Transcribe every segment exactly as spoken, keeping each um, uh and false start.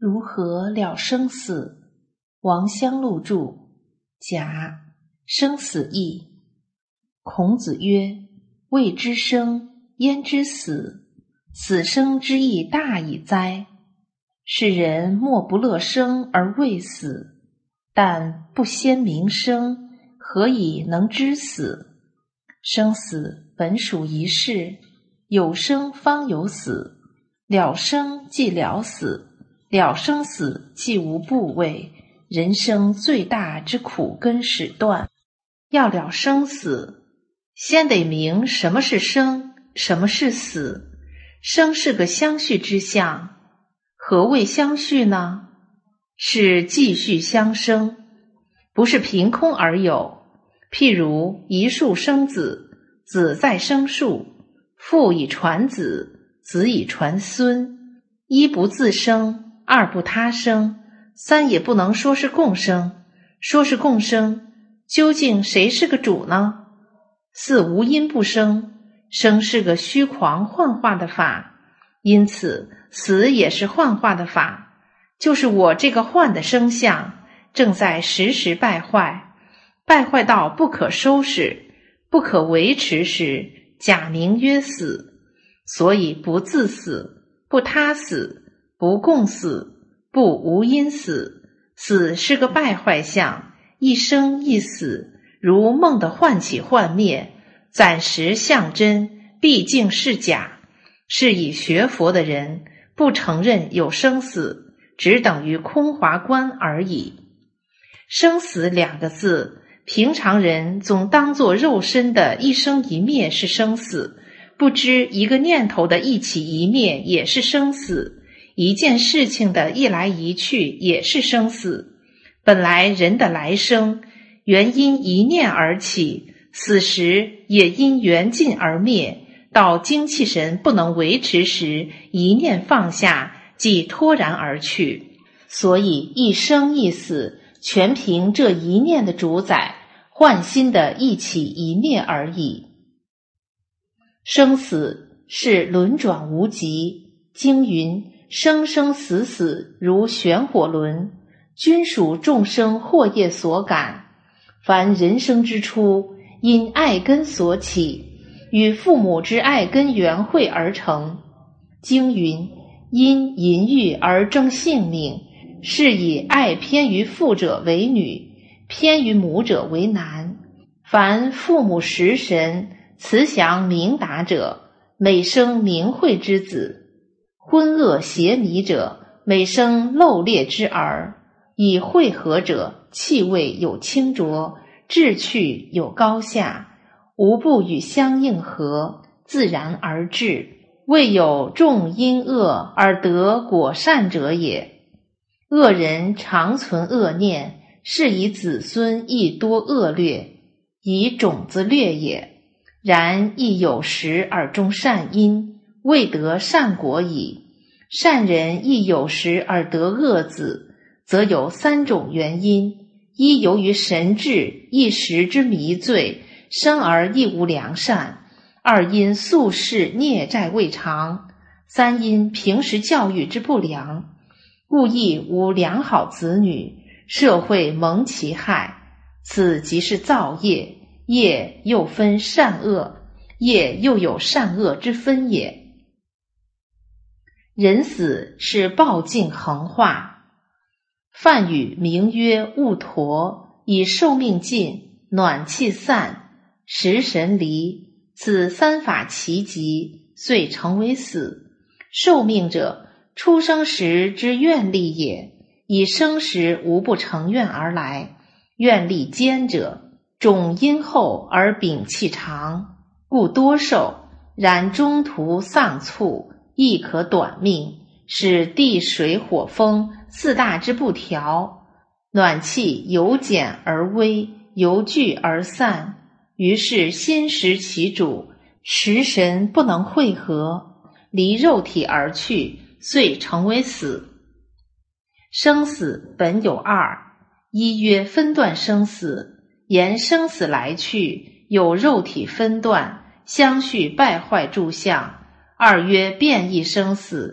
如何了生死？王香露著。甲，生死义。孔子曰：未知生，焉知死？死生之义大矣哉！世人莫不乐生而畏死，但不先明生，何以能知死？生死本属一事，有生方有死，了生即了死，了生死即无部位，人生最大之苦根始断。要了生死，先得明什么是生，什么是死。生是个相续之象，何谓相续呢？是继续相生，不是凭空而有。譬如一树生子，子在生树，父以传子，子以传孙。一不自生，二不他生，三也不能说是共生。说是共生，究竟谁是个主呢？四无因不生，生是个虚狂幻化的法，因此死也是幻化的法，就是我这个幻的生相正在时时败坏，败坏到不可收拾、不可维持时，假名曰死。所以不自死，不他死，不共死，不无因死。死是个败坏相，一生一死，如梦的幻起幻灭，暂时象真，毕竟是假。是以学佛的人不承认有生死，只等于空华观而已。生死两个字，平常人总当作肉身的一生一灭是生死，不知一个念头的一起一灭也是生死，一件事情的一来一去也是生死。本来人的来生原因一念而起，死时也因缘尽而灭，到精气神不能维持时，一念放下，即脱然而去。所以一生一死全凭这一念的主宰，换心的一起一灭而已。生死是轮转无极，经云生生死死如旋火轮，均属众生祸业所感。凡人生之初，因爱根所起，与父母之爱根缘会而成。经云因淫欲而争性命，是以爱偏于父者为女，偏于母者为男。凡父母食神、慈祥明达者，每生明慧之子；昏恶邪迷者，每生漏劣之儿。以慧合者，气味有清浊，志趣有高下，无不与相应合，自然而至，未有种因恶而得果善者也。恶人常存恶念，是以子孙亦多恶劣，以种子劣也。然亦有时而种善因，未得善果矣。善人亦有时而得恶子，则有三种原因：一由于神智一时之迷醉，生而亦无良善；二因宿世孽债未偿；三因平时教育之不良，故亦无良好子女，社会蒙其害。此即是造业，业又分善恶，业又有善恶之分也。人死是报尽恒化，梵语名曰物陀，以寿命尽，暖气散，食神离，此三法齐集，遂成为死。寿命者，出生时之愿力也，以生时无不成愿而来。愿力坚者，种因厚而秉气长，故多寿，然中途丧猝，亦可短命，使地水火风四大之不调，暖气由减而微，由聚而散，于是心识其主，食神不能汇合，离肉体而去，遂成为死。生死本有二，一曰分段生死，言生死来去，有肉体分段，相续败坏诸相；二曰变异生死，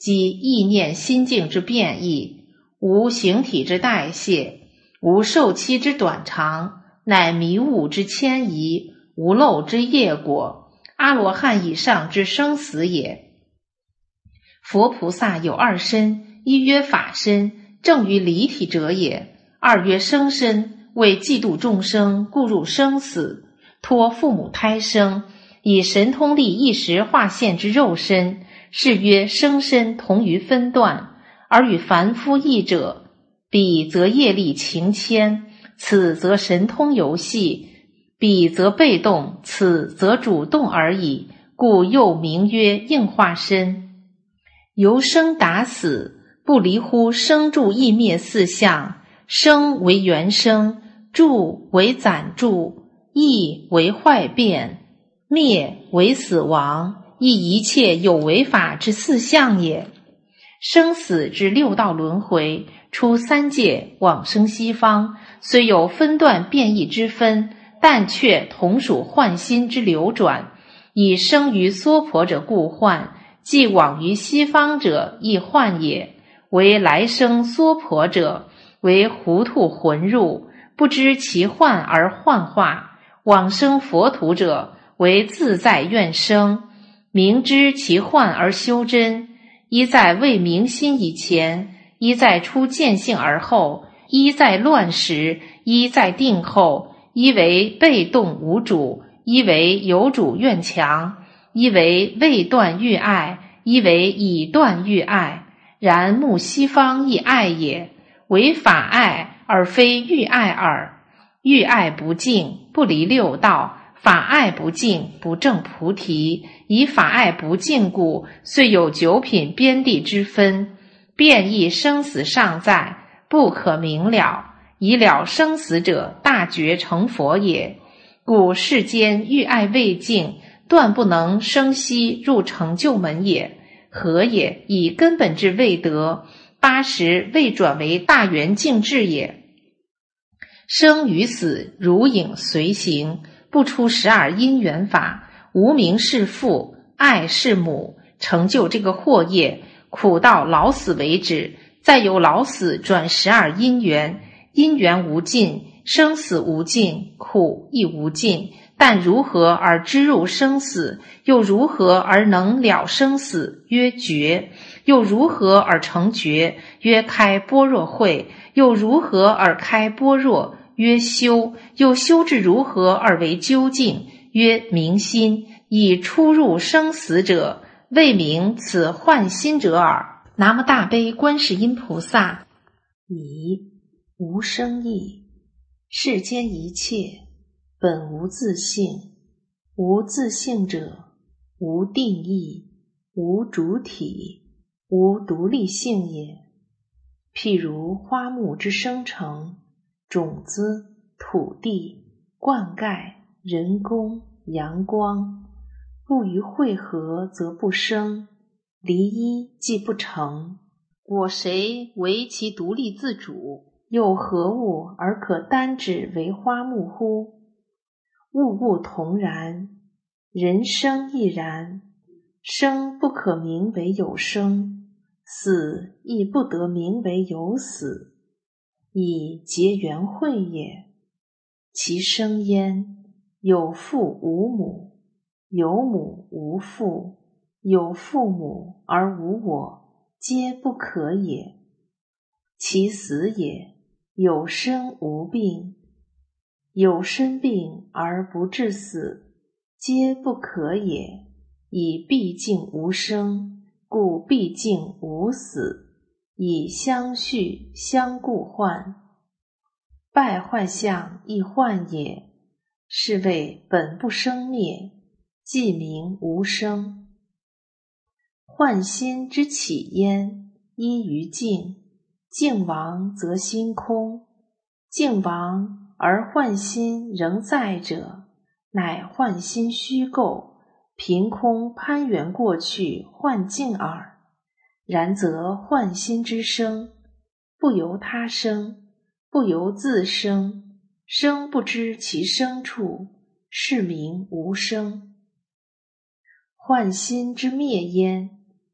即意念心境之变异，无形体之代谢，无受期之短长，乃迷悟之迁移，无漏之业果，阿罗汉以上之生死也。佛菩萨有二身，一曰法身，正于离体者也；二曰生身，为嫉妒众生，故入生死，托父母胎生，以神通力一时化现之肉身，是曰生身同于分段，而与凡夫异者，彼则业力情牵，此则神通游戏，彼则被动，此则主动而已，故又名曰应化身。由生达死，不离乎生住异灭四相，生为原生，住为暂住，异为坏变，灭为死亡，亦一切有为法之四相也。生死之六道轮回，出三界往生西方，虽有分段变异之分，但却同属幻心之流转，以生于娑婆者故幻，既往于西方者亦幻也。为来生娑婆者，为糊涂混入，不知其幻而幻化；往生佛土者，为自在愿生，明知其幻而修真。一在未明心以前，一在出见性而后，一在乱时，一在定后，一为被动无主，一为有主愿强，一为未断欲爱，一为已断欲爱。然目西方亦爱也，为法爱而非欲爱耳。欲爱不净，不离六道；法爱不净，不证菩提。以法爱不净故，虽有九品边地之分，变异生死尚在，不可明了。以了生死者，大觉成佛也。故世间欲爱未净，断不能生息入成就门也。何也？以根本之未得，八十未转为大圆净智也。生与死如影随形，不出十二因缘法，无明是父，爱是母，成就这个祸业，苦到老死为止，再由老死转十二因缘，因缘无尽，生死无尽，苦亦无尽。但如何而知入生死？又如何而能了生死？曰觉。又如何而成觉？曰开般若慧。又如何而开般若？曰修。又修至如何而为究竟？曰明心。以出入生死者，未明此幻心者耳。南无大悲观世音菩萨。以无生义，世间一切本无自性，无自性者，无定义，无主体，无独立性也。譬如花木之生成，种子、土地、灌溉、人工、阳光，不于汇合则不生，离一即不成。果谁为其独立自主？又何物而可单指为花木乎？物物同然，人生亦然。生不可名为有生，死亦不得名为有死，以结缘会也。其生焉，有父无母，有母无父，有父母而无我，皆不可也。其死也，有生无病，有生病而不致死，皆不可也。以毕竟无生，故毕竟无死，以相续相互换。败坏相亦幻也，是谓本不生灭，即名无生。幻心之起焉，依于境，境亡则心空，境亡而幻心仍在者，乃幻心虚构，凭空攀缘过去幻境耳。然则幻心之生，不由他生，不由自生，生不知其生处，是名无生。幻心之灭焉，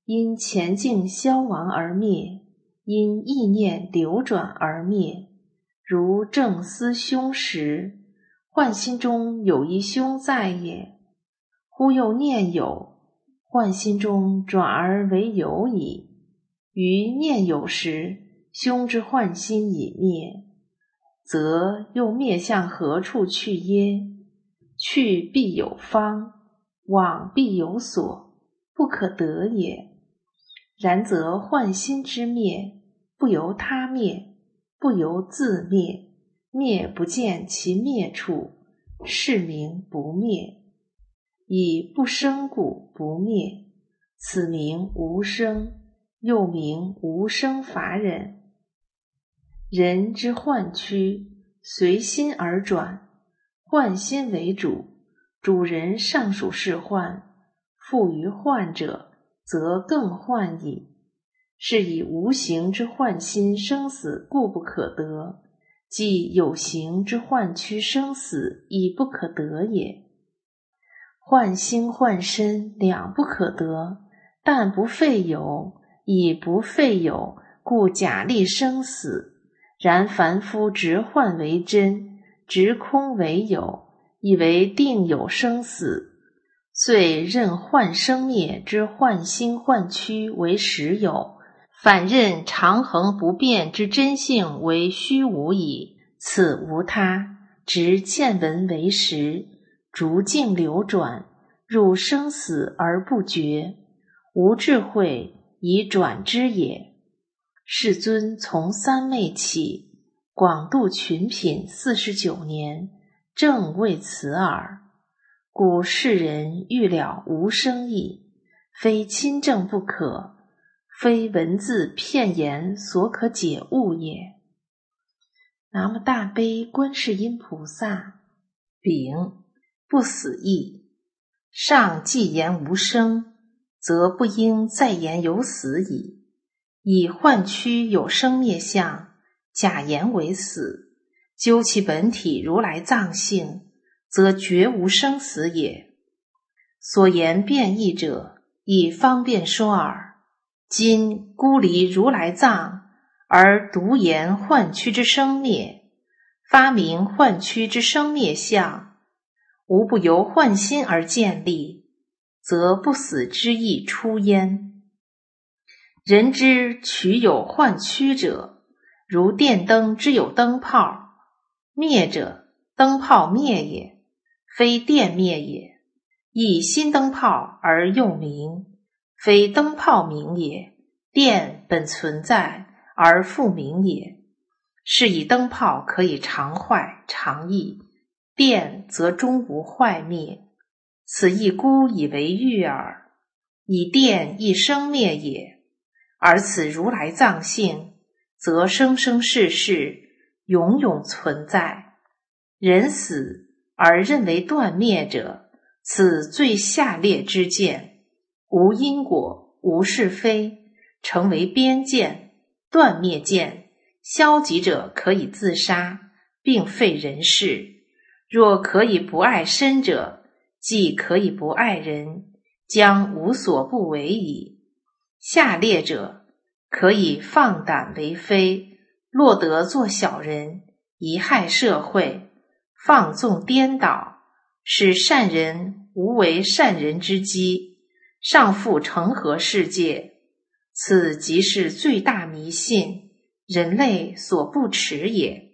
因前境消亡而灭，因意念流转而灭。如正思凶时，幻心中有一凶在也，忽又念有，幻心中转而为有矣。于念有时，凶之幻心已灭，则又灭向何处去耶？去必有方，往必有所，不可得也。然则幻心之灭，不由他灭，不由自灭，灭不见其灭处，是名不灭。以不生故不灭，此名无生，又名无生法忍。人之幻躯，随心而转，幻心为主，主人尚属是幻，复于幻者，则更幻矣。是以无形之幻心生死故不可得，即有形之幻躯生死亦不可得也。幻心幻身两不可得，但不废有，以不废有，故假立生死。然凡夫执幻为真，执空为有，以为定有生死，遂认幻生灭之幻心幻躯为实有，反认常恒不变之真性为虚无矣。此无他，执见闻为实，逐境流转，入生死而不觉，无智慧以转之也。世尊从三昧起，广度群品四十九年，正为此耳。故世人欲了无生义，非亲证不可，非文字片言所可解悟也。南无大悲观世音菩萨。丙，不死义。上既言无生，则不应再言有死矣。以幻躯有生灭相，假言为死，究其本体如来藏性，则绝无生死也。所言变异者，以方便说耳。今孤离如来藏，而独言幻躯之生灭，发明幻躯之生灭相，无不由幻心而建立，则不死之意出焉。人之取有幻躯者，如电灯之有灯泡，灭者，灯泡灭也，非电灭也。以新灯泡而又明，非灯泡明也，电本存在而复明也。是以灯泡可以常坏常异，电则终无坏灭。此亦孤以为喻耳。以电亦生灭也，而此如来藏性，则生生世世永永存在。人死而认为断灭者，此最下劣之见，无因果，无是非，成为边见、断灭见。消极者可以自杀，并废人世。若可以不爱身者，即可以不爱人，将无所不为矣。下劣者可以放胆为非，落得做小人，贻害社会，放纵颠倒，使善人无为善人之机，上复成何世界。此即是最大迷信，人类所不耻也。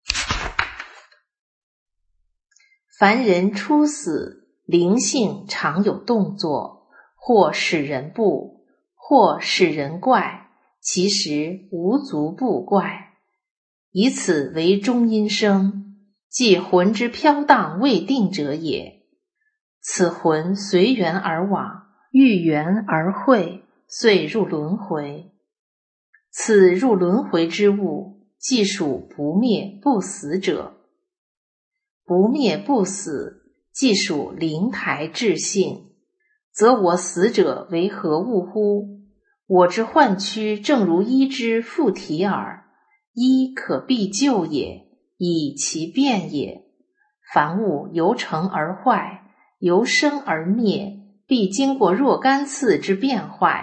凡人初死，灵性常有动作，或使人怖，或使人怪，其实无足不怪。以此为中阴身，即魂之飘荡未定者也。此魂随缘而往，遇缘而会，遂入轮回。此入轮回之物，即属不灭不死者。不灭不死，即属灵台至性。则我死者为何物乎？我之幻躯正如衣之附体耳，衣可必就也，以其变也。凡物由成而坏，由生而灭，必经过若干次之变坏，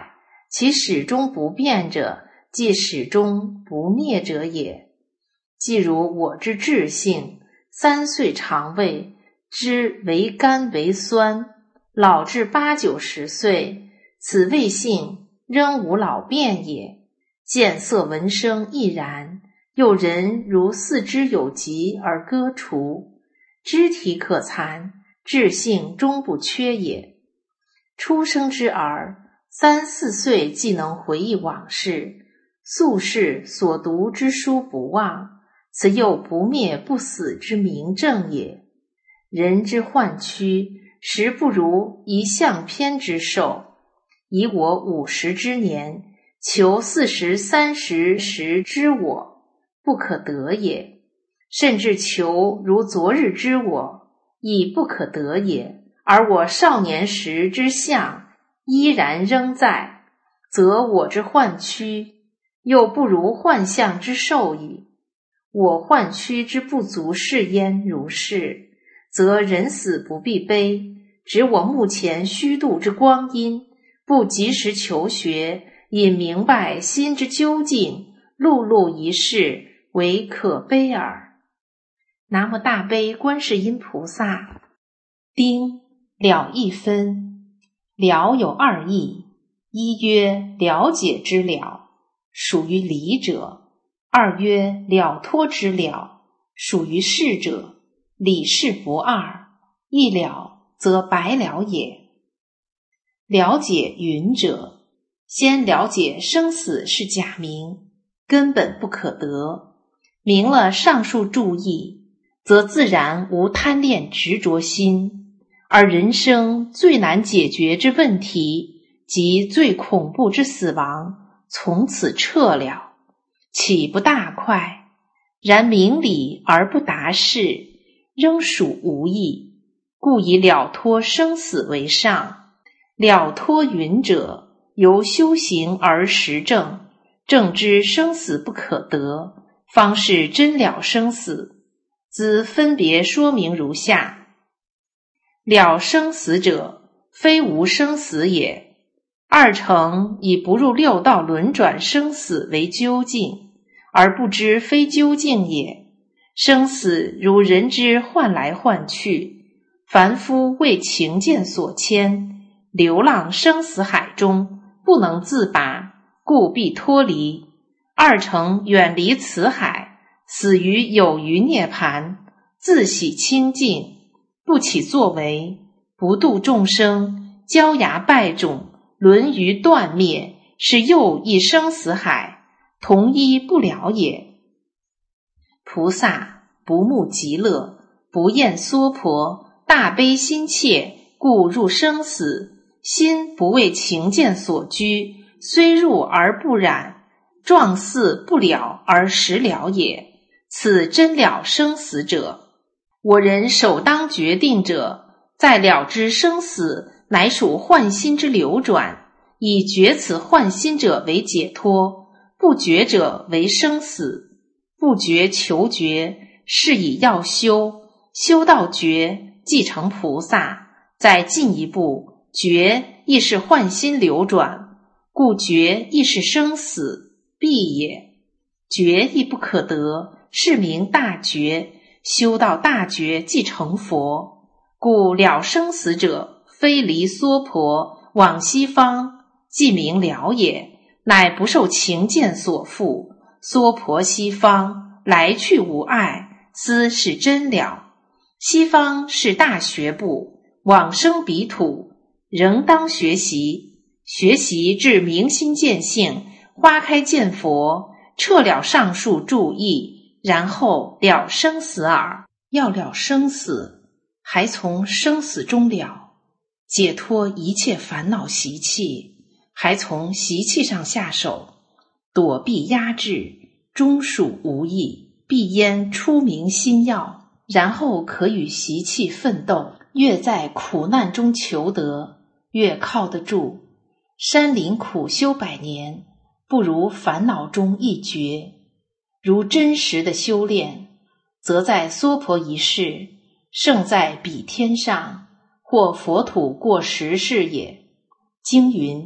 其始终不变者，即始终不灭者也。既如我之志性，三岁肠胃，知为甘为酸，老至八九十岁，此谓性仍无老变也。见色闻声亦然。又人如四肢有疾而割除，肢体可残，志性终不缺也。出生之儿，三四岁即能回忆往事，宿世所读之书不忘，此又不灭不死之明证也。人之患躯，实不如一相偏之寿。以我五十之年，求四十三十时之我，不可得也；甚至求如昨日之我，亦不可得也。而我少年时之相依然仍在，则我之患躯又不如幻象之寿矣。我患躯之不足是焉如是，则人死不必悲，指我目前虚度之光阴，不及时求学，以明白心之究竟，碌碌一世，为可悲耳。南无大悲观世音菩萨。丁，了义分。了有二义，一曰了解之了，属于理者；二曰了脱之了，属于事者。理事不二，一了则白了也。了解云者，先了解生死是假名，根本不可得。明了上述注意，则自然无贪恋执着心，而人生最难解决之问题，即最恐怖之死亡，从此彻了，岂不大快？然明理而不达事，仍属无益，故以了脱生死为上。了脱云者，由修行而实证，正知生死不可得，方是真了生死。兹分别说明如下：了生死者，非无生死也。二乘以不入六道轮转生死为究竟，而不知非究竟也。生死如人之换来换去，凡夫为情见所牵，流浪生死海中，不能自拔，故必脱离。二乘远离此海，死于有余涅槃，自喜清净，不起作为，不度众生，焦芽败种，沦于断灭，是又一生死海，同一不了也。菩萨不慕极乐，不厌娑婆，大悲心切，故入生死。心不为情见所居，虽入而不染，状似不了而实了也。此真了生死者。我人首当决定者，在了知生死乃属幻心之流转，以觉此幻心者为解脱，不觉者为生死。不觉求觉，是以要修，修到觉，即成菩萨。再进一步，觉亦是幻心流转，故觉亦是生死，必也。觉亦不可得，是名大觉。修到大觉，即成佛。故了生死者，非离娑婆，往西方，即名了也，乃不受情见所缚。娑婆西方，来去无碍，斯是真了。西方是大学部，往生彼土，仍当学习，学习至明心见性，花开见佛，彻了上述注意，然后了生死耳。要了生死，还从生死中了，解脱一切烦恼习气，还从习气上下手，躲避压制，终属无益，必焉出明心要，然后可与习气奋斗。越在苦难中求得，越靠得住。山林苦修百年，不如烦恼中一绝。如真实的修炼，则在娑婆一世，胜在彼天上，或佛土过十世也。经云：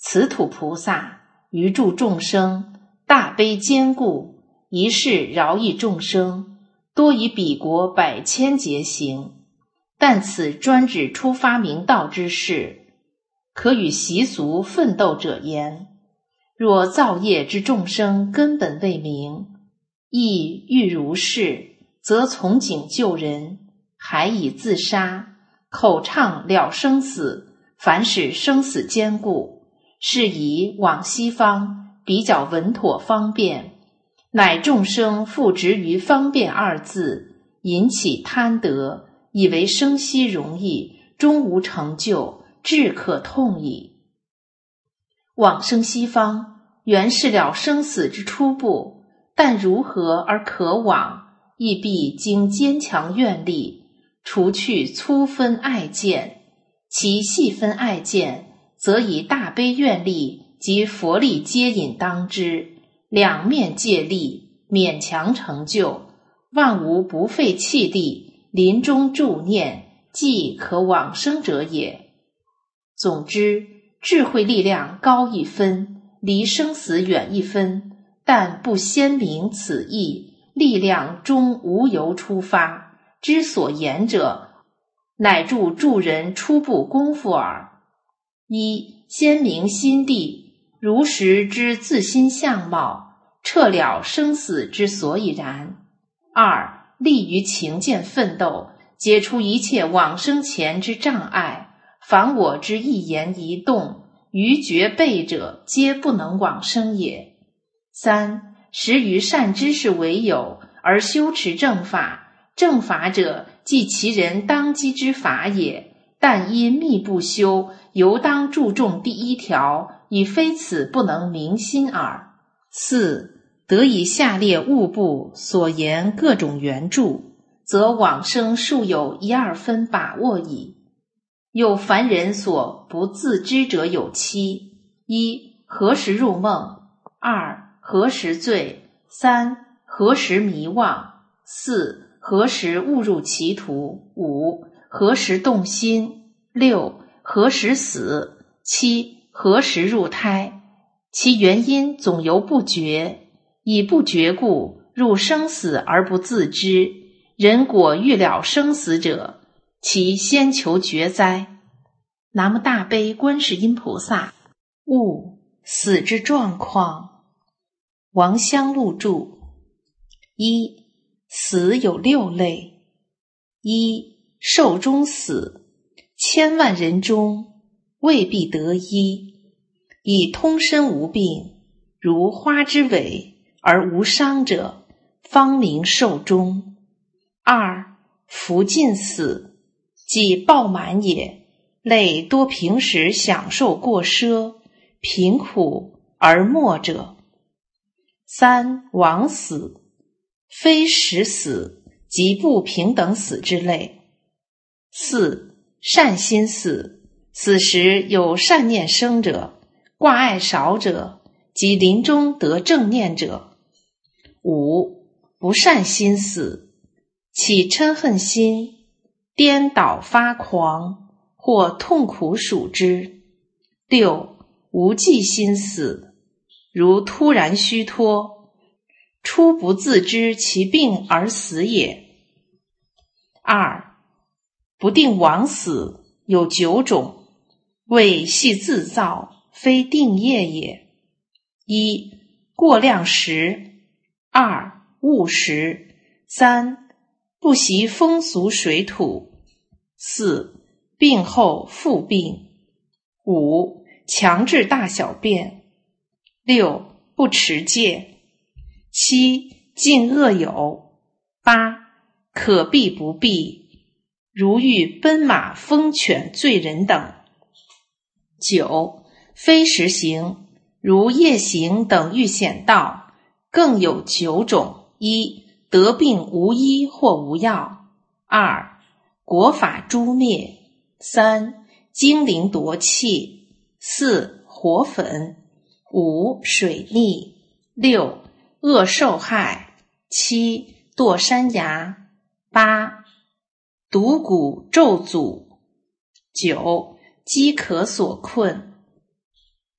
此土菩萨于助众生，大悲坚固，一世饶益众生，多以彼国百千劫行。但此专指初发明道之事，可与习俗奋斗者言。若造业之众生根本未明，亦欲如是，则从警救人，还以自杀，口唱了生死，凡使生死坚固，是以往西方比较稳妥方便，乃众生复执于方便二字，引起贪得，以为生息容易，终无成就，至可痛矣。往生西方原是了生死之初步，但如何而可往，亦必经坚强愿力，除去粗分爱见，其细分爱见，则以大悲愿力及佛力接引当之，两面借力，勉强成就，万无不费气力，临终助念，即可往生者也。总之，智慧力量高一分，离生死远一分，但不鲜明此意，力量终无由出发，之所言者，乃助助人初步功夫耳。一、鲜明心地，如实知自心相貌，彻了生死之所以然。二、利于情见奋斗，解除一切往生前之障碍，凡我之一言一动，于觉备者，皆不能往生也。三、实于善知识为有，而修持正法，正法者，即其人当机之法也，但因密不修，犹当注重第一条，以非此不能明心耳。四、得以下列物部所言各种援助，则往生数有一二分把握矣。有凡人所不自知者有七：一、何时入梦；二、何时醉；三、何时迷妄；四、何时误入歧途；五、何时动心；六、何时死；七、何时入胎。其原因总由不觉，以不觉故，入生死而不自知。人果欲了生死者，其先求觉哉。南无大悲观世音菩萨。悟死之状况。王香录注：一、死有六类。一、寿终死，千万人中未必得一，以通身无病，如花之尾而无伤者，方名寿终。二、福尽死，即暴满也，类多平时享受过奢，贫苦而没者。三、枉死，非实死，即不平等死之类。四、善心死，死时有善念生者，挂碍少者，即临终得正念者。五、不善心死，起嗔恨心，颠倒发狂，或痛苦属之。六、无记心死，如突然虚脱，初不自知其病而死也。二、不定枉死有九种，谓系自造，非定业也。一、过量食；二、误食；三、不习风俗水土；四、病后复病；五、强制大小便；六、不持戒；七、尽恶友；八、可避不避，如遇奔马疯犬罪人等；九、非实行，如夜行等遇险道，更有九种：一、得病无医或无药；二、国法诛灭；三、精灵夺气；四、火粉；五、水逆；六、恶受害；七、堕山崖；八、毒蛊咒诅；九、饥渴所困。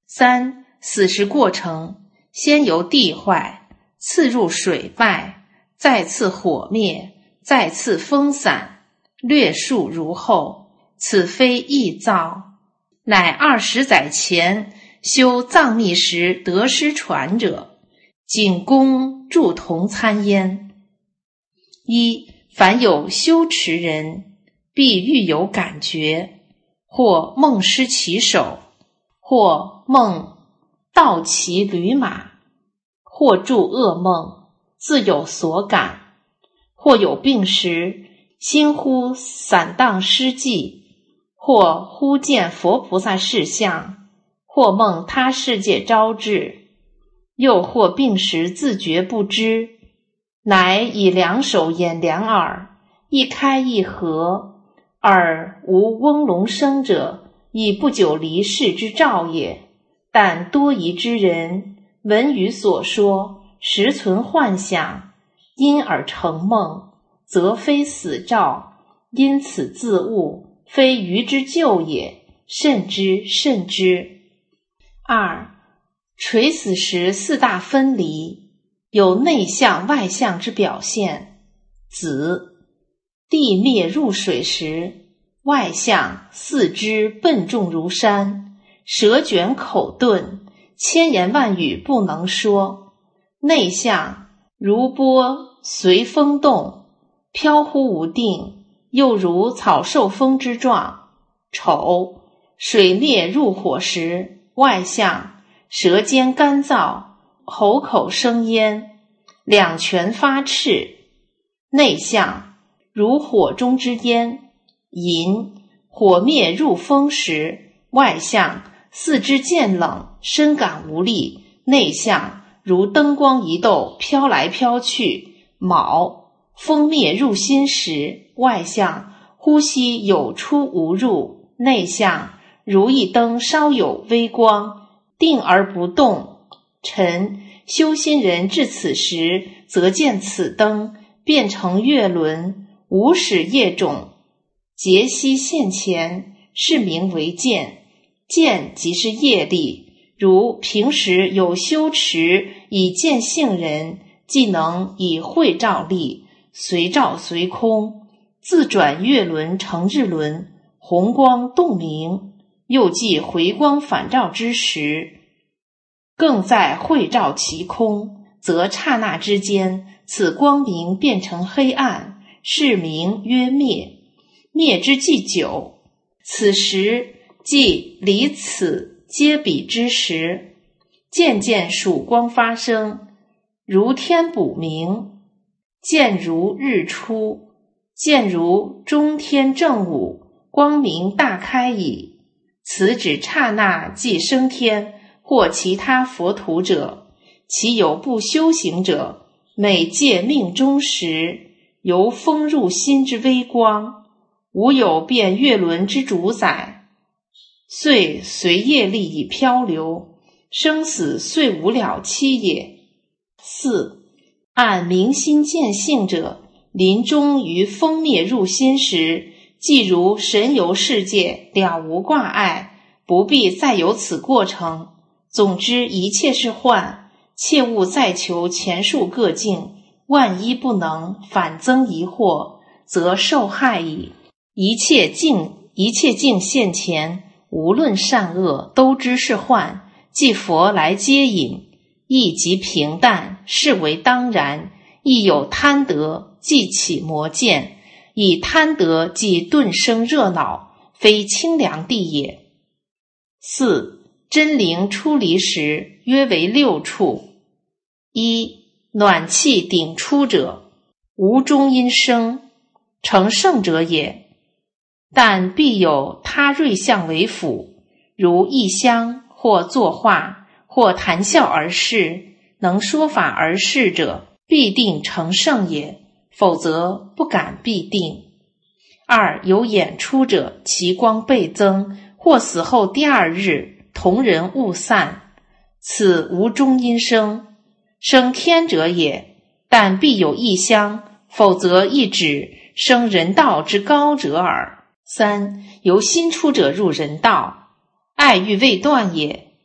三、死时过程，先由地坏，次入水败，再次火灭，再次风散，略述如后，此非臆造，乃二十载前修藏密时得失传者，仅供助同参焉。一、凡有修持人，必欲有感觉，或梦失其手，或梦盗其驴马，或著噩梦，自有所感，或有病时，心忽散荡失记，或忽见佛菩萨事相，或梦他世界招致，又或病时自觉不知，乃以两手掩两耳，一开一合，耳无嗡聋声者，以不久离世之兆也。但多疑之人，闻语所说，实存幻想，因而成梦，则非死兆，因此自悟，非愚之咎也，慎之慎之。二、垂死时四大分离，有内向外向之表现。子地灭入水时，外向四肢笨重如山，舌卷口钝，千言万语不能说；内向如波随风动，飘忽无定，又如草受风之状。丑水烈入火时，外向舌尖干燥，喉口生烟，两拳发赤；内向如火中之烟。寅火灭入风时，外向四肢渐冷，深感无力，内向如灯光一斗，飘来飘去。卯风灭入心时，外向呼吸有出无入，内向如一灯稍有微光，定而不动。辰修心人至此时，则见此灯变成月轮，无始业种，结息现前，是名为见。见即是业力，如平时有修持以见性人，既能以慧照力，随照随空，自转月轮成日轮，红光洞明，又即回光返照之时，更在慧照其空，则刹那之间，此光明变成黑暗，是名曰灭。灭之既久，此时即离此皆彼之时，渐渐曙光发生，如天补明，见如日出，见如中天正午，光明大开矣。此指刹那即升天或其他佛土者，其有不修行者，每借命中时，由风入心之微光，无有变月轮之主宰，遂随业力以漂流，生死遂无了期也。四、按明心见性者，临终于风灭入心时，即如神游世界，了无挂碍，不必再有此过程。总之一切是幻，切勿再求前述各境，万一不能，反增疑惑，则受害矣。一切境一切境现前，无论善恶，都知是幻，即佛来接引，亦即平淡，是为当然。亦有贪得，即起魔见，以贪得即顿生热恼，非清凉地也。四、真灵出离时，约为六处。一、暖气顶出者，无中阴生，成圣者也。但必有他瑞相为辅，如异香，或作画，或谈笑而事，能说法而事者，必定成圣也，否则不敢必定。二、有眼出者，其光倍增，或死后第二日，同人误散，此无中阴生，生天者也，但必有异香，否则亦指生人道之高者耳。三、由心出者入人道，爱欲未断也，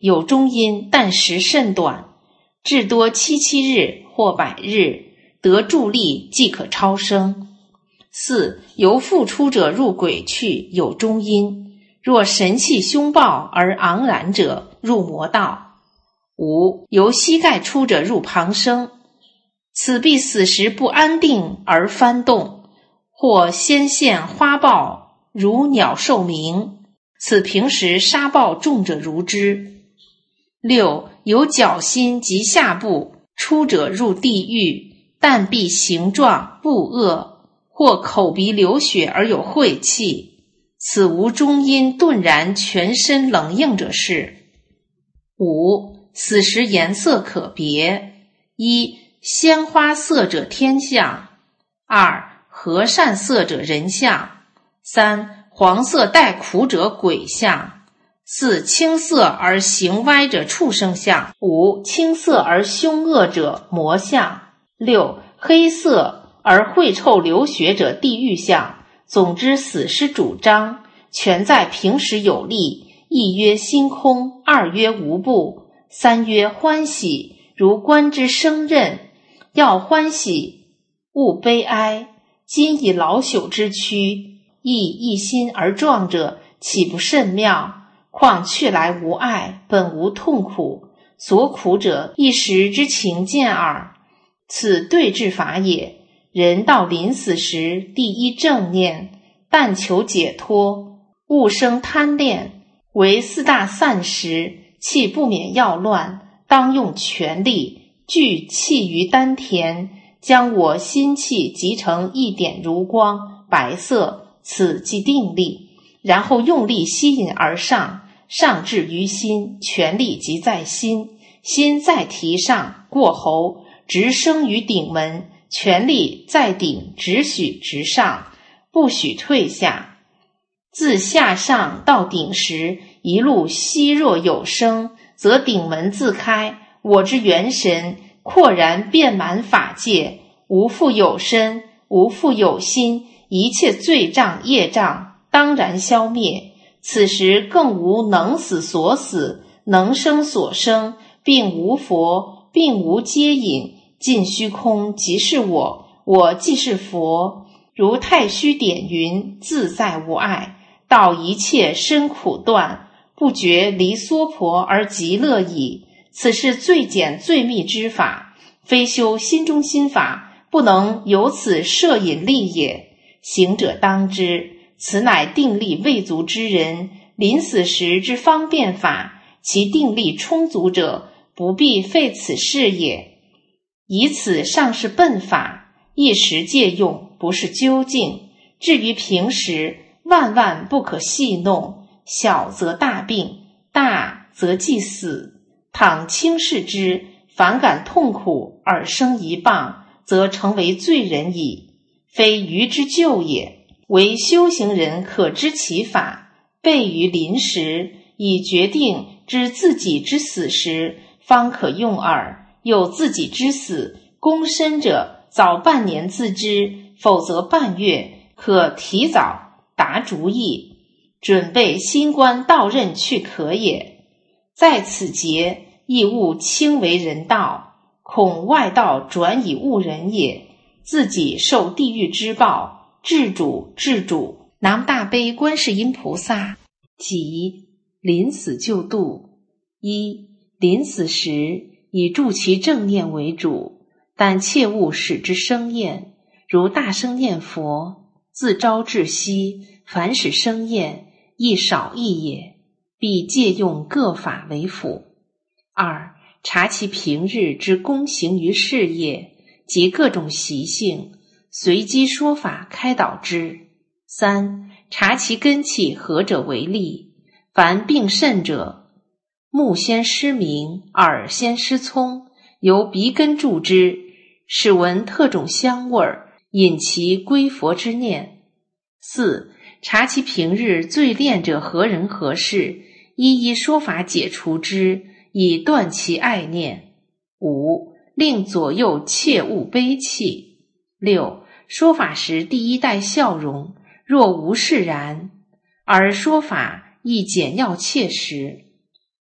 有中阴，但时甚短，至多七七日或百日，得助力即可超生。四、由复出者入鬼去，有中阴，若神气凶暴而昂然者，入魔道。五、由膝盖出者入旁生，此必死时不安定而翻动，或先现花豹如鸟兽鸣，此平时杀豹重者如之。六、由脚心及下部出者入地狱，但必形状不恶，或口鼻流血而有晦气，此无中阴顿然全身冷硬者是。五、死时颜色可别：一、鲜花色者天象；二、和善色者人象；三、黄色带苦者鬼象；四、青色而形歪者畜生象；五、青色而凶恶者魔象；六、黑色而秽臭流血者地狱象。总之，死尸主张全在平时有力，一曰心空，二曰无不，三曰欢喜，如观之生刃，要欢喜，勿悲哀。今以老朽之躯，亦一心而壮者，岂不甚妙？况去来无碍，本无痛苦，所苦者一时之情见耳。此对治法也。人到临死时，第一正念，但求解脱，勿生贪恋，为四大散时，气不免要乱，当用全力，聚气于丹田，将我心气集成一点如光，白色，此即定力。然后用力吸引而上，上至于心，全力即在心，心再提上，过喉，直升于顶门，全力在顶，只许直上，不许退下。自下上到顶时，一路吸若有声，则顶门自开，我之元神阔然遍满法界，无复有身，无复有心，一切罪障业障当然消灭。此时更无能死所死，能生所生，并无佛，并无接引，尽虚空即是我，我即是佛。如太虚点云，自在无碍，到一切身苦断，不觉离娑婆而极乐矣。此是最简最密之法，非修心中心法，不能由此摄引力也。行者当知，此乃定力未足之人临死时之方便法，其定力充足者，不必费此事也。以此尚是笨法，一时借用，不是究竟。至于平时，万万不可戏弄，小则大病，大则即死。倘轻视之，反感痛苦而生一谤，则成为罪人矣，非愚之救也。为修行人可知其法，备于临时，以决定知自己之死时，方可用耳。有自己之死，躬身者早半年自知，否则半月，可提早达主意，准备新官到任去可也。在此节，亦勿轻为人道，恐外道转以误人也，自己受地狱之报。治主治主，南无大悲观世音菩萨。即临死救度。一、临死时以助其正念为主，但切勿使之生厌，如大声念佛，自朝至夕，凡使生厌，亦少益也，必借用各法为辅。二、察其平日之功行于事业及各种习性，随机说法开导之。三、察其根气何者为利，凡病甚者，目先失明，耳先失聪，由鼻根助之，使闻特种香味，引其归佛之念。四、察其平日最恋者何人何事，一一说法解除之，以断其爱念。五、令左右切勿悲泣。六、说法时第一带笑容，若无释然，而说法亦简要切实。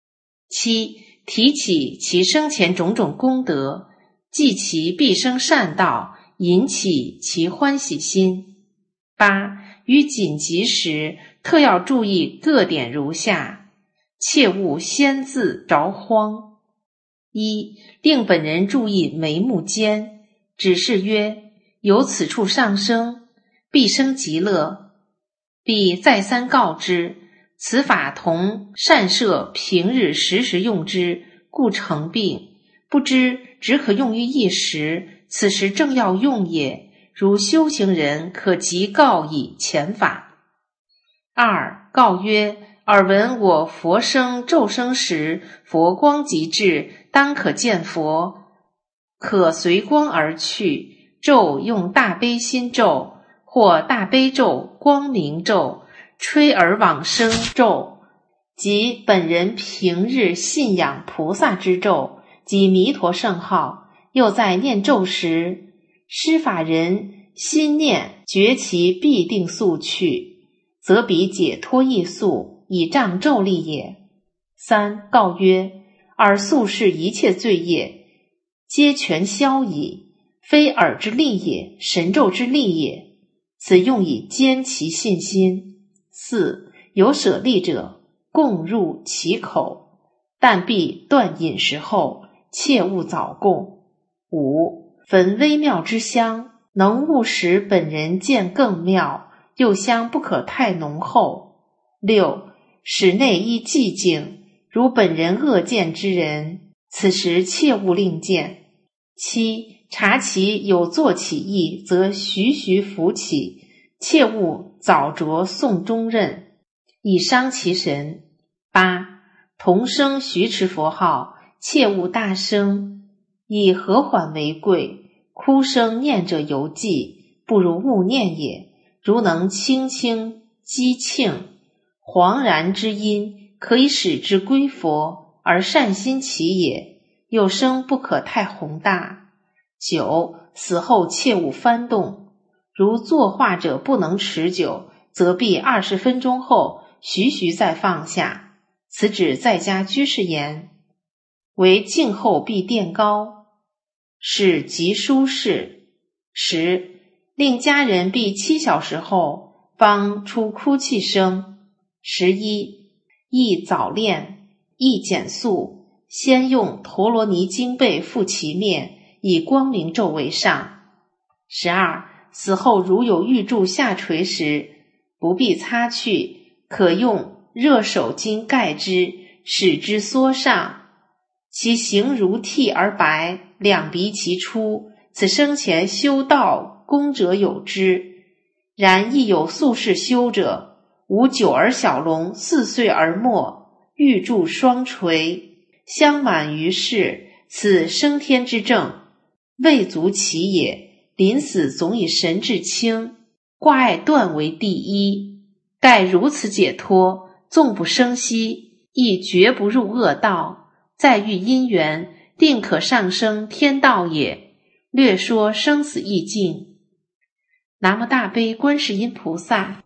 七、提起其生前种种功德，记其毕生善道，引起其欢喜心。八、于紧急时特要注意各点如下，切勿先自着慌。一、令本人注意眉目间，指示曰：由此处上升，必生极乐。必再三告知，此法同善摄平日时时用之，故成病。不知只可用于一时，此时正要用也。如修行人，可即告以前法。二、告曰：耳闻我佛生咒生时，佛光即至，当可见佛，可随光而去。咒用大悲心咒，或大悲咒、光明咒、吹耳往生咒，即本人平日信仰菩萨之咒，即弥陀圣号。又在念咒时，施法人心念觉其必定速去，则彼解脱易速，以仗咒力也。三、告曰：尔素是一切罪业，皆全消矣，非耳之力也，神咒之力也，此用以坚其信心。四、有舍利者，供入其口，但必断饮食后，切勿早供。五、焚微妙之香，能务使本人见更妙，又香不可太浓厚。六、室内宜寂静，如本人恶见之人，此时切勿令见。七、察其有坐起意，则徐徐扶起，切勿早着诵中任，以伤其神。八、同声徐持佛号，切勿大声，以和缓为贵。哭声念者犹忌，不如勿念也。如能轻轻击磬，惶然之音，可以使之归佛，而善心起也。又声不可太宏大。九、死后切勿翻动，如作画者不能持久，则必二十分钟后徐徐再放下。此指在家居士言。为静后必垫高，使极舒适。十、令家人必七小时后方出哭泣声。十一、宜早练，宜减速，先用陀罗尼经被覆其面，以光明咒为上。十二、死后如有玉柱下垂时，不必擦去，可用热手巾盖之，使之缩上，其形如剃而白，两鼻齐出，此生前修道功者有之。然亦有宿世修者，无九儿小龙，四岁而没，玉柱双垂，相满于世，此升天之正，未足其也。临死总以神志清，挂碍断为第一。盖如此解脱，纵不生息，亦绝不入恶道，再遇因缘，定可上升天道也。略说生死意境。南无大悲观世音菩萨。